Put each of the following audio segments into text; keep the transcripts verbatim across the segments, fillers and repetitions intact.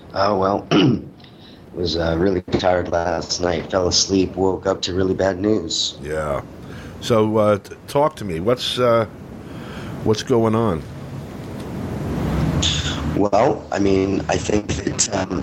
Oh, well, was uh, really tired last night. Fell asleep, woke up to really bad news. Yeah. So, uh, t- talk to me. What's uh, what's going on? Well, I mean, I think that um,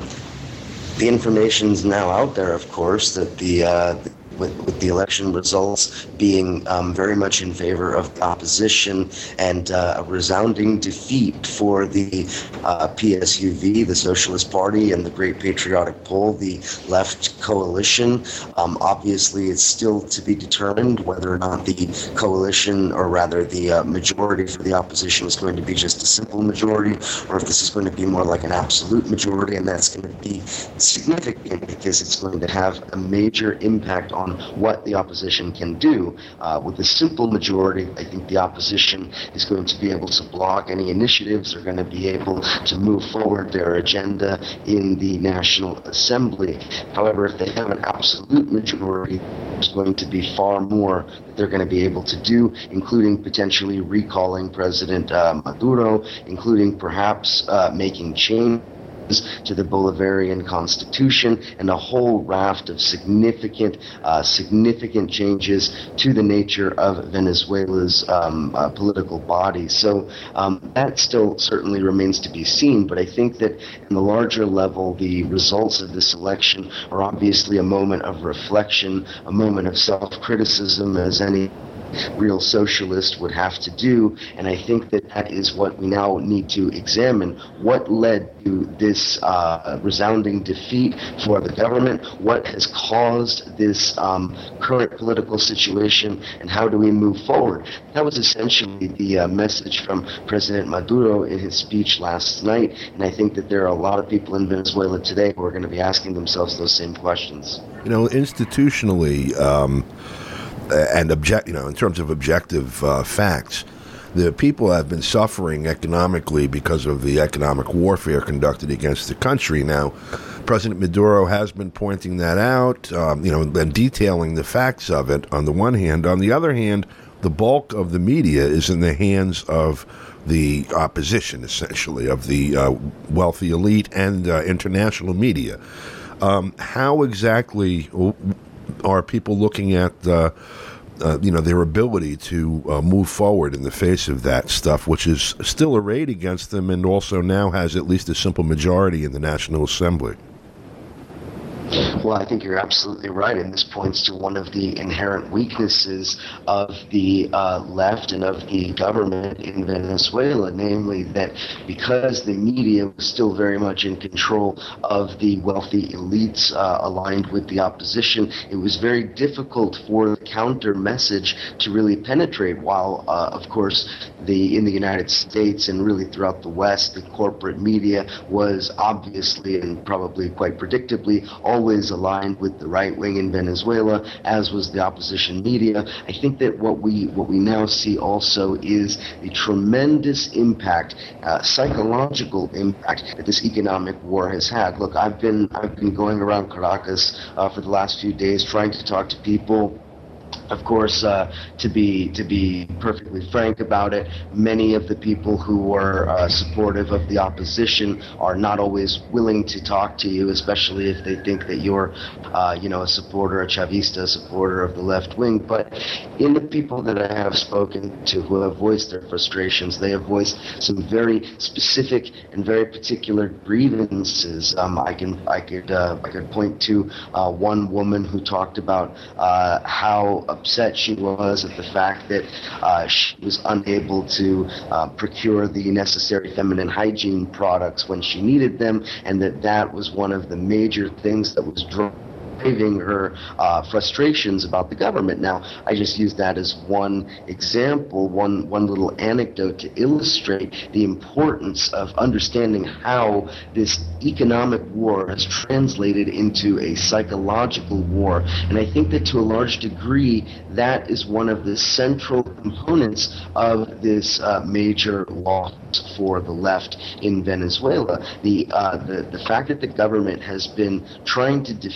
the information's now out there, of course, that the uh, with, with the election results being um, very much in favor of the opposition and uh, a resounding defeat for the uh, P S U V, the Socialist Party, and the Great Patriotic Poll, the left coalition. Um, obviously, it's still to be determined whether or not the coalition, or rather the uh, majority for the opposition, is going to be just a simple majority, or if this is going to be more like an absolute majority, and that's going to be significant because it's going to have a major impact on what the opposition can do. Uh, with a simple majority, I think the opposition is going to be able to block any initiatives. They're going to be able to move forward their agenda in the National Assembly. However, if they have an absolute majority, there's going to be far more that they're going to be able to do, including potentially recalling President uh, Maduro, including perhaps uh, making change to the Bolivarian constitution, and a whole raft of significant, uh, significant changes to the nature of Venezuela's um, uh, political body. So um, that still certainly remains to be seen, but I think that in the larger level, the results of this election are obviously a moment of reflection, a moment of self-criticism, as any real socialist would have to do, and I think that that is what we now need to examine. What led to this uh, resounding defeat for the government? What has caused this um, current political situation, and how do we move forward? That was essentially the uh, message from President Maduro in his speech last night, and I think that there are a lot of people in Venezuela today who are going to be asking themselves those same questions. You know, institutionally, um, and object, you know, in terms of objective uh, facts, the people have been suffering economically because of the economic warfare conducted against the country. Now, President Maduro has been pointing that out, um, you know, and detailing the facts of it on the one hand. On the other hand, the bulk of the media is in the hands of the opposition, essentially, of the uh, wealthy elite and uh, international media. Um, how exactly are people looking at, uh, uh, you know, their ability to uh, move forward in the face of that stuff, which is still arrayed against them and also now has at least a simple majority in the National Assembly? Well, I think you're absolutely right, and this points to one of the inherent weaknesses of the uh, left and of the government in Venezuela, namely that because the media was still very much in control of the wealthy elites uh, aligned with the opposition, it was very difficult for the counter message to really penetrate, while, uh, of course, the in the United States and really throughout the West, the corporate media was obviously and probably quite predictably always aligned with the right wing in Venezuela, as was the opposition media. I think that what we what we now see also is the tremendous impact, uh, psychological impact that this economic war has had. Look, I've been I've been going around Caracas uh, for the last few days trying to talk to people. Of course, uh, to be to be perfectly frank about it, many of the people who are uh, supportive of the opposition are not always willing to talk to you, especially if they think that you're, uh, you know, a supporter, a Chavista, a supporter of the left wing. But in the people that I have spoken to who have voiced their frustrations, they have voiced some very specific and very particular grievances. Um, I can I could uh, I could point to uh, one woman who talked about uh, how upset she was at the fact that uh, she was unable to uh, procure the necessary feminine hygiene products when she needed them, and that that was one of the major things that was driving her uh, frustrations about the government. Now, I just use that as one example, one one little anecdote to illustrate the importance of understanding how this economic war has translated into a psychological war. And I think that to a large degree, that is one of the central components of this uh, major loss for the left in Venezuela. The, uh, the the fact that the government has been trying to defend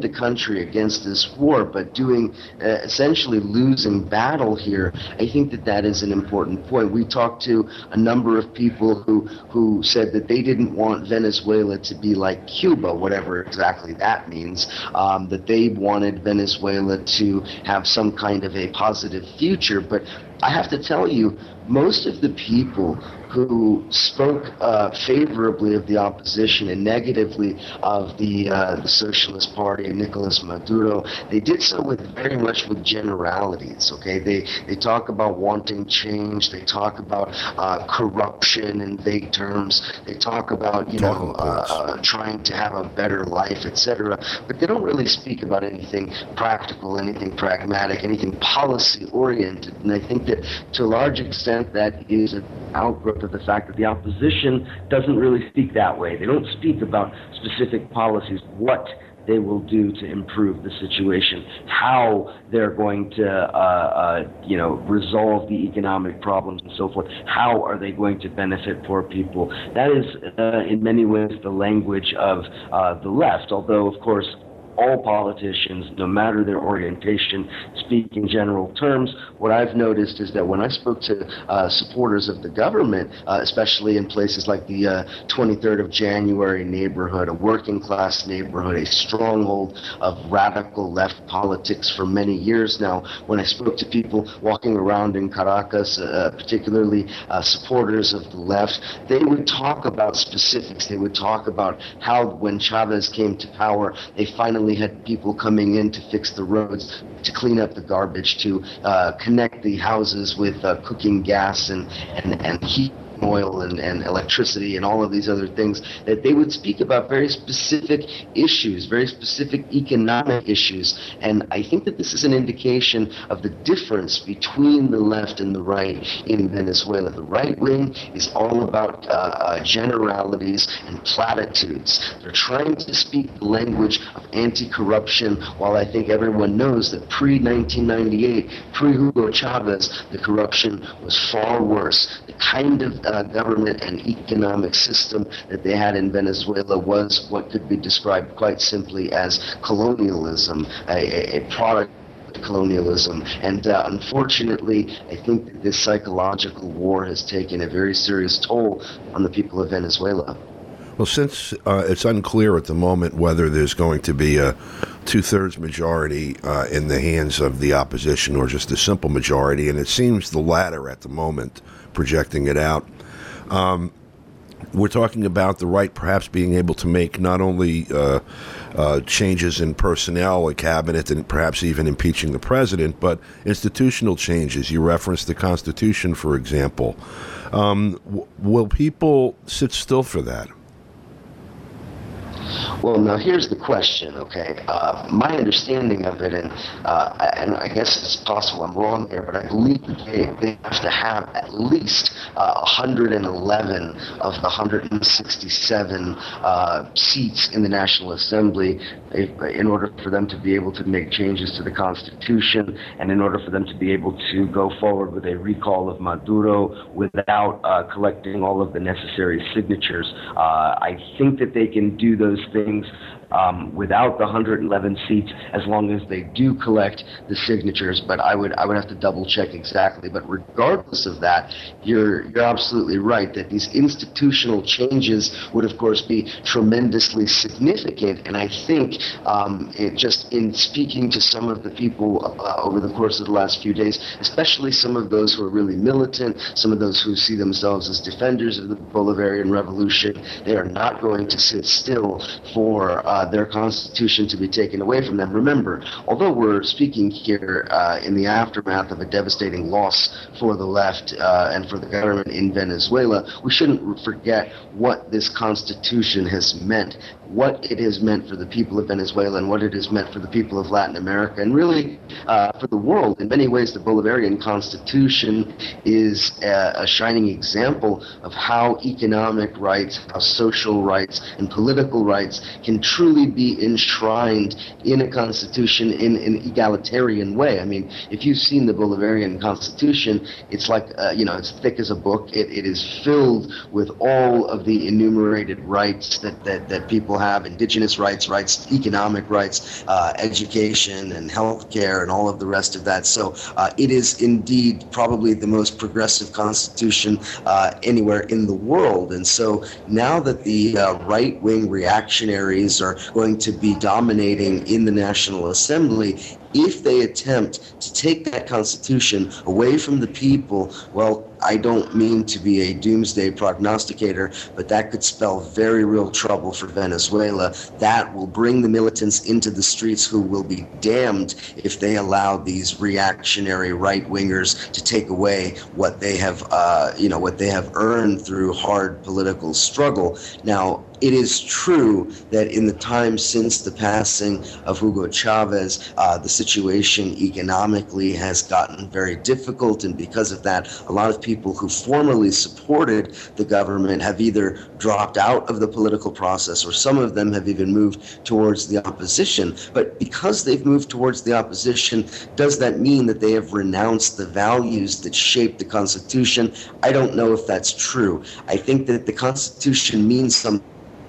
the country against this war, but doing uh, essentially losing battle here, I think that that is an important point. We talked to a number of people who who said that they didn't want Venezuela to be like Cuba, whatever exactly that means, um, that they wanted Venezuela to have some kind of a positive future. But I have to tell you, most of the people who spoke uh, favorably of the opposition and negatively of the, uh, the Socialist Party and Nicolas Maduro, they did so with very much with generalities. Okay, they they talk about wanting change. They talk about uh, corruption in vague terms. They talk about you know uh, uh, trying to have a better life, et cetera. But they don't really speak about anything practical, anything pragmatic, anything policy oriented. And I think that to a large extent that is an outgrowth of the fact that the opposition doesn't really speak that way. They don't speak about specific policies, what they will do to improve the situation, how they're going to, uh, uh, you know, resolve the economic problems and so forth. How are they going to benefit poor people? That is, uh, in many ways, the language of uh, the left, although, of course, all politicians, no matter their orientation, speak in general terms. What I've noticed is that when I spoke to uh, supporters of the government, uh, especially in places like the uh, twenty-third of January neighborhood, a working class neighborhood, a stronghold of radical left politics for many years now, when I spoke to people walking around in Caracas, uh, particularly uh, supporters of the left, they would talk about specifics. They would talk about how when Chavez came to power, they finally had people coming in to fix the roads, to clean up the garbage, to uh, connect the houses with uh, cooking gas and, and, and heat oil and, and electricity and all of these other things, that they would speak about very specific issues, very specific economic issues. And I think that this is an indication of the difference between the left and the right in Venezuela. The right wing is all about uh, uh, generalities and platitudes. They're trying to speak the language of anti-corruption, while I think everyone knows that pre nineteen ninety-eight, pre-Hugo Chavez, the corruption was far worse. The kind of Uh, government and economic system that they had in Venezuela was what could be described quite simply as colonialism, a, a product of colonialism. And uh, unfortunately, I think that this psychological war has taken a very serious toll on the people of Venezuela. Well, since uh, it's unclear at the moment whether there's going to be a two-thirds majority uh, in the hands of the opposition or just a simple majority, and it seems the latter at the moment, projecting it out, um, we're talking about the right perhaps being able to make not only uh, uh, changes in personnel, a cabinet, and perhaps even impeaching the president, but institutional changes. You referenced the Constitution, for example. Um, w- will people sit still for that? Well, now here's the question, okay? Uh, my understanding of it, and uh, and I guess it's possible I'm wrong here, but I believe they, they have to have at least uh, one hundred eleven of the one hundred sixty-seven uh, seats in the National Assembly if, in order for them to be able to make changes to the Constitution, and in order for them to be able to go forward with a recall of Maduro without uh, collecting all of the necessary signatures. Uh, I think that they can do those things um, without the one hundred eleven seats, as long as they do collect the signatures. But I would I would have to double check exactly. But regardless of that, you're you're absolutely right that these institutional changes would of course be tremendously significant. And I think um, it just in speaking to some of the people uh, over the course of the last few days, especially some of those who are really militant, some of those who see themselves as defenders of the Bolivarian Revolution, they are not going to sit still for uh, their constitution to be taken away from them. Remember, although we're speaking here uh, in the aftermath of a devastating loss for the left uh, and for the government in Venezuela, we shouldn't forget what this constitution has meant, what it has meant for the people of Venezuela and what it has meant for the people of Latin America, and really uh, for the world. In many ways, the Bolivarian Constitution is a, a shining example of how economic rights, how social rights, and political rights can truly truly be enshrined in a constitution in an egalitarian way. I mean, if you've seen the Bolivarian constitution, it's like, uh, you know, it's thick as a book. It, it is filled with all of the enumerated rights that, that, that people have, indigenous rights, rights, economic rights, uh, education and health care and all of the rest of that. So uh, it is indeed probably the most progressive constitution uh, anywhere in the world. And so now that the uh, right-wing reactionaries are going to be dominating in the National Assembly, if they attempt to take that constitution away from the people, well, I don't mean to be a doomsday prognosticator, but that could spell very real trouble for Venezuela. That will bring the militants into the streets, who will be damned if they allow these reactionary right-wingers to take away what they have, uh, you know, what they have earned through hard political struggle. Now, it is true that in the time since the passing of Hugo Chavez, uh, the situation economically has gotten very difficult, and because of that, a lot of people who formerly supported the government have either dropped out of the political process, or some of them have even moved towards the opposition. But because they've moved towards the opposition, does that mean that they have renounced the values that shaped the Constitution? I don't know if that's true. I think that the Constitution means something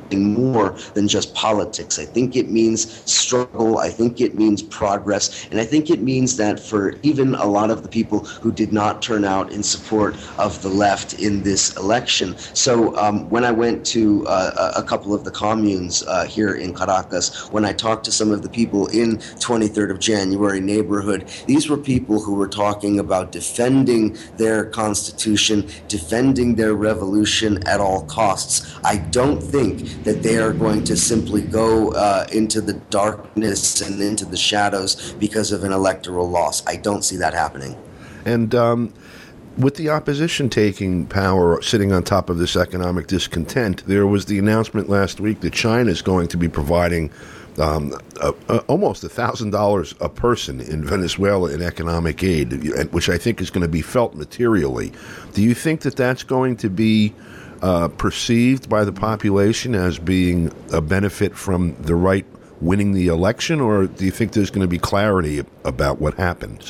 more than just politics. I think it means struggle. I think it means progress. And I think it means that for even a lot of the people who did not turn out in support of the left in this election. So um, when I went to uh, a couple of the communes uh, here in Caracas, when I talked to some of the people in twenty-third of January neighborhood, these were people who were talking about defending their constitution, defending their revolution at all costs. I don't think that they are going to simply go uh, into the darkness and into the shadows because of an electoral loss. I don't see that happening. And um, with the opposition taking power, sitting on top of this economic discontent, there was the announcement last week that China is going to be providing um, a, a, almost one thousand dollars a person in Venezuela in economic aid, which I think is going to be felt materially. Do you think that that's going to be Uh, perceived by the population as being a benefit from the right winning the election, or do you think there's going to be clarity about what happens?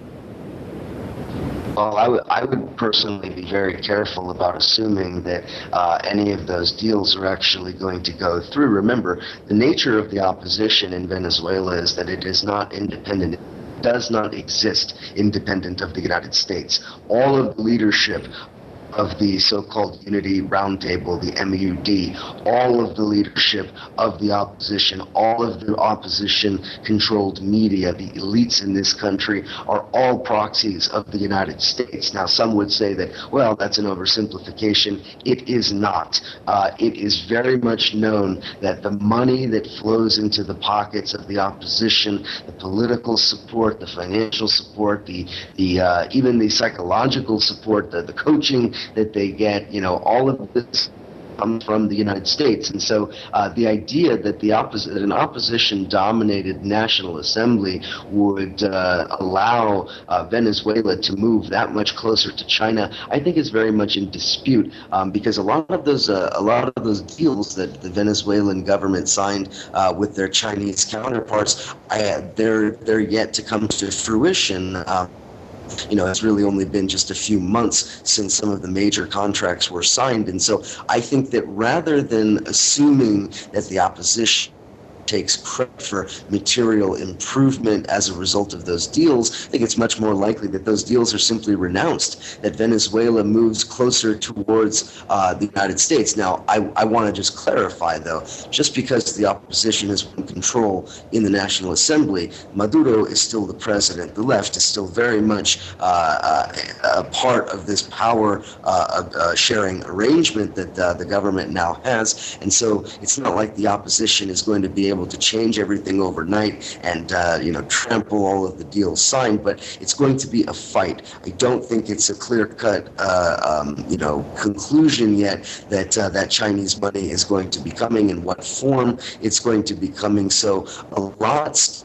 Well, I would, I would personally be very careful about assuming that uh, any of those deals are actually going to go through. Remember, the nature of the opposition in Venezuela is that it is not independent. It does not exist independent of the United States. All of the leadership of the so-called Unity Roundtable, the M U D, all of the leadership of the opposition, all of the opposition-controlled media, the elites in this country are all proxies of the United States. Now, some would say that, well, that's an oversimplification. It is not. Uh, it is very much known that the money that flows into the pockets of the opposition, the political support, the financial support, the, the uh, even the psychological support, the, the coaching that they get, you know, all of this comes from the United States. And so uh, the idea that the oppos- that an opposition-dominated National Assembly would uh, allow uh, Venezuela to move that much closer to China, I think is very much in dispute, um, because a lot of those uh, a lot of those deals that the Venezuelan government signed uh, with their Chinese counterparts, I, they're they're yet to come to fruition. Uh, You know, it's really only been just a few months since some of the major contracts were signed. And so I think that rather than assuming that the opposition takes credit for material improvement as a result of those deals, I think it's much more likely that those deals are simply renounced, that Venezuela moves closer towards uh, the United States. Now, I, I want to just clarify, though, just because the opposition is in control in the National Assembly, Maduro is still the president. The left is still very much uh, uh, a part of this power uh, uh, sharing arrangement that uh, the government now has. And so it's not like the opposition is going to be able to change everything overnight and uh, you know, trample all of the deals signed, but it's going to be a fight. I don't think it's a clear-cut uh, um, you know, conclusion yet that uh, that Chinese money is going to be coming, in what form it's going to be coming. So a lot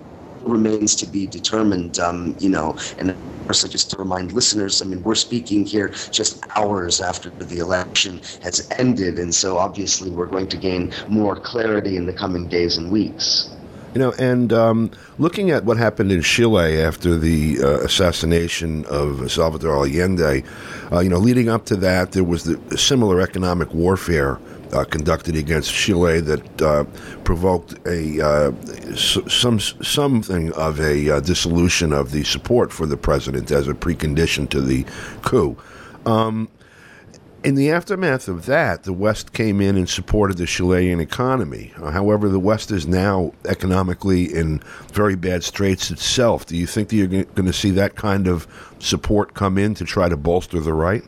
remains to be determined, um, you know, and of course, just to remind listeners, I mean, we're speaking here just hours after the election has ended, and so obviously we're going to gain more clarity in the coming days and weeks. You know, and um, looking at what happened in Chile after the uh, assassination of Salvador Allende, uh, you know, leading up to that, there was the similar economic warfare uh, conducted against Chile that uh, provoked a uh, some something of a uh, dissolution of the support for the president as a precondition to the coup. Um, In the aftermath of that, the West came in and supported the Chilean economy. Uh, however, the West is now economically in very bad straits itself. Do you think that you're going to see that kind of support come in to try to bolster the right?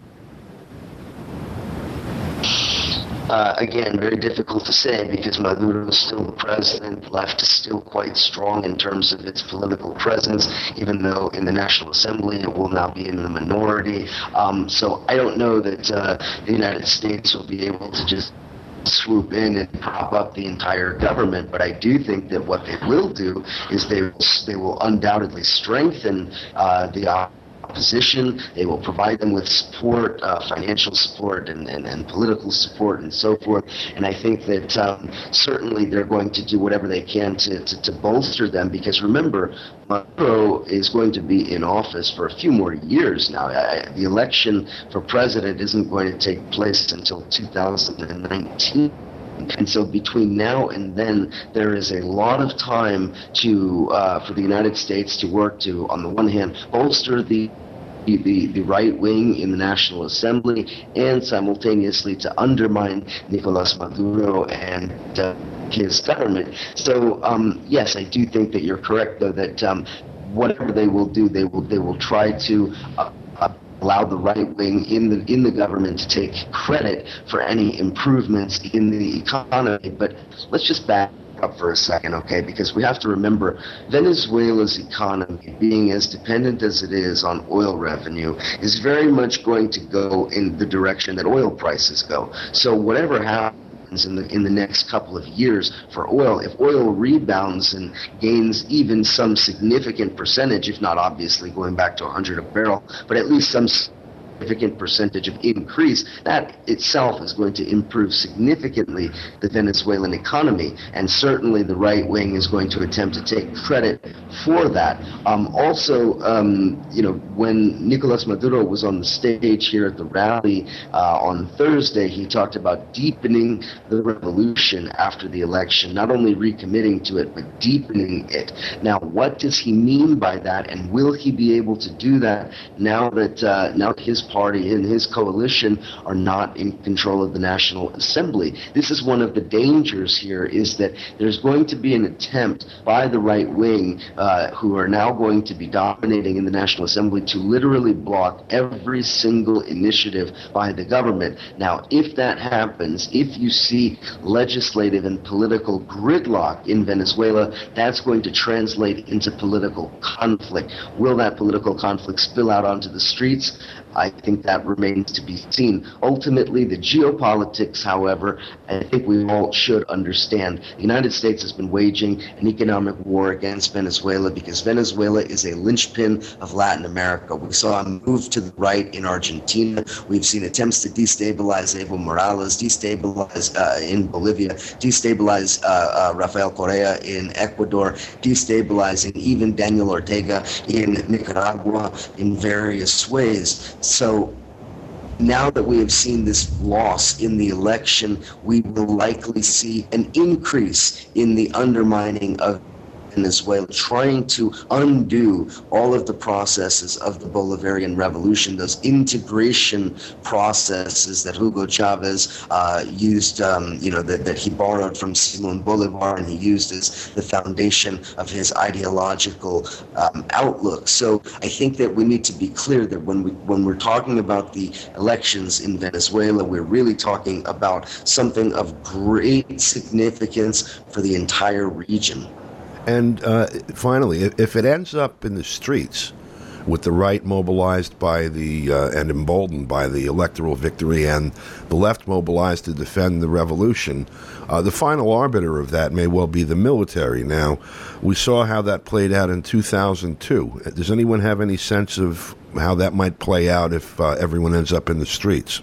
Uh, again, very difficult to say because Maduro is still the president. Left is still quite strong in terms of its political presence, even though in the National Assembly it will now be in the minority. Um, so I don't know that uh, the United States will be able to just swoop in and prop up the entire government, but I do think that what they will do is they will, they will undoubtedly strengthen uh, the opposition. They will provide them with support, uh, financial support and, and, and political support and so forth. And I think that um, certainly they're going to do whatever they can to, to, to bolster them because remember, Maduro is going to be in office for a few more years now. I, the election for president isn't going to take place until two thousand nineteen. And so between now and then, there is a lot of time to uh, for the United States to work to, on the one hand, bolster the The, the right wing in the National Assembly and simultaneously to undermine Nicolas Maduro and uh, his government. So um, yes, I do think that you're correct, though, that um, whatever they will do, they will they will try to uh, uh, allow the right wing in the in the government to take credit for any improvements in the economy. But let's just back up for a second, okay, because we have to remember Venezuela's economy, being as dependent as it is on oil revenue, is very much going to go in the direction that oil prices go. So whatever happens in the in the next couple of years for oil, if oil rebounds and gains even some significant percentage, if not obviously going back to one hundred a barrel, but at least some significant percentage of increase, that itself is going to improve significantly the Venezuelan economy, and certainly the right wing is going to attempt to take credit for that. Um, also, um, you know, when Nicolas Maduro was on the stage here at the rally uh, on Thursday, he talked about deepening the revolution after the election, not only recommitting to it, but deepening it. Now, what does he mean by that, and will he be able to do that now that uh, now that his party and his coalition are not in control of the National Assembly? This is one of the dangers here, is that there's going to be an attempt by the right wing, uh, who are now going to be dominating in the National Assembly, to literally block every single initiative by the government. Now, if that happens, if you see legislative and political gridlock in Venezuela, that's going to translate into political conflict. Will that political conflict spill out onto the streets? I think that remains to be seen. Ultimately, the geopolitics, however, I think we all should understand. The United States has been waging an economic war against Venezuela because Venezuela is a linchpin of Latin America. We saw a move to the right in Argentina. We've seen attempts to destabilize Evo Morales, destabilize uh, in Bolivia, destabilize uh, uh, Rafael Correa in Ecuador, destabilizing even Daniel Ortega in Nicaragua in various ways. So now that we have seen this loss in the election, we will likely see an increase in the undermining of Venezuela, trying to undo all of the processes of the Bolivarian Revolution, those integration processes that Hugo Chavez uh, used, um, you know, that, that he borrowed from Simón Bolivar and he used as the foundation of his ideological um, outlook. So I think that we need to be clear that when we when we're talking about the elections in Venezuela, we're really talking about something of great significance for the entire region. And uh, finally, if it ends up in the streets, with the right mobilized by the uh, and emboldened by the electoral victory, and the left mobilized to defend the revolution. Uh, the final arbiter of that may well be the military. Now, we saw how that played out in two thousand two. Does anyone have any sense of how that might play out if uh, everyone ends up in the streets?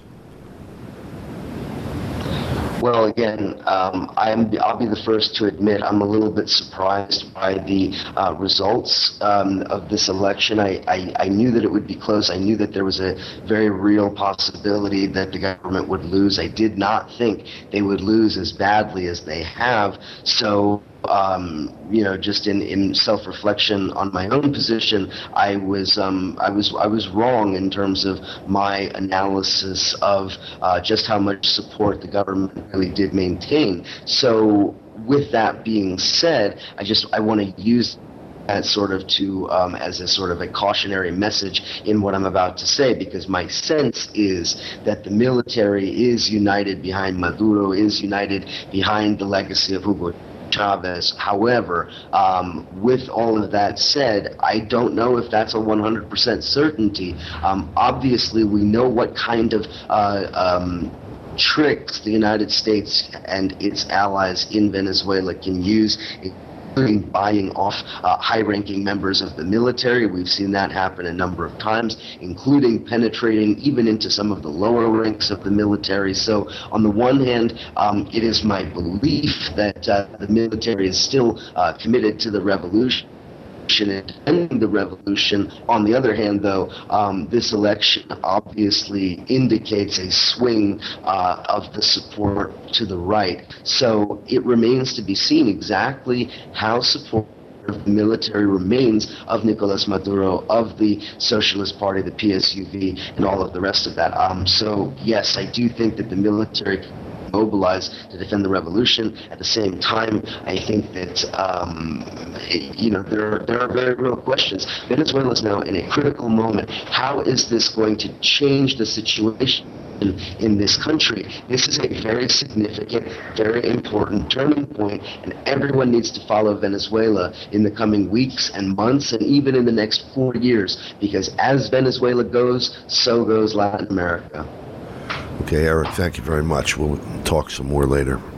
Well, again, um, I'm, I'll be the first to admit I'm a little bit surprised by the uh, results um, of this election. I, I, I knew that it would be close. I knew that there was a very real possibility that the government would lose. I did not think they would lose as badly as they have. So, Um, you know, just in, in self-reflection on my own position, I was um, I was I was wrong in terms of my analysis of uh, just how much support the government really did maintain. So, with that being said, I just I want to use that sort of to um, as a sort of a cautionary message in what I'm about to say, because my sense is that the military is united behind Maduro, is united behind the legacy of Hugo Chavez. However, um, with all of that said, I don't know if that's a one hundred percent certainty. Um, obviously, we know what kind of uh, um, tricks the United States and its allies in Venezuela can use, including buying off uh, high-ranking members of the military. We've seen that happen a number of times, including penetrating even into some of the lower ranks of the military. So on the one hand, um, it is my belief that uh, the military is still uh, committed to the revolution and defending the revolution. On the other hand, though, um, this election obviously indicates a swing uh, of the support to the right. So it remains to be seen exactly how support of the military remains of Nicolas Maduro, of the Socialist Party, the P S U V, and all of the rest of that. Um, so, yes, I do think that the military mobilized to defend the revolution. At the same time, I think that um, it, you know there are, there are very real questions. Venezuela is now in a critical moment. How is this going to change the situation in, in this country? This is a very significant, very important turning point, and everyone needs to follow Venezuela in the coming weeks and months, and even in the next four years, because as Venezuela goes, so goes Latin America. Okay, Eric, thank you very much. We'll talk some more later.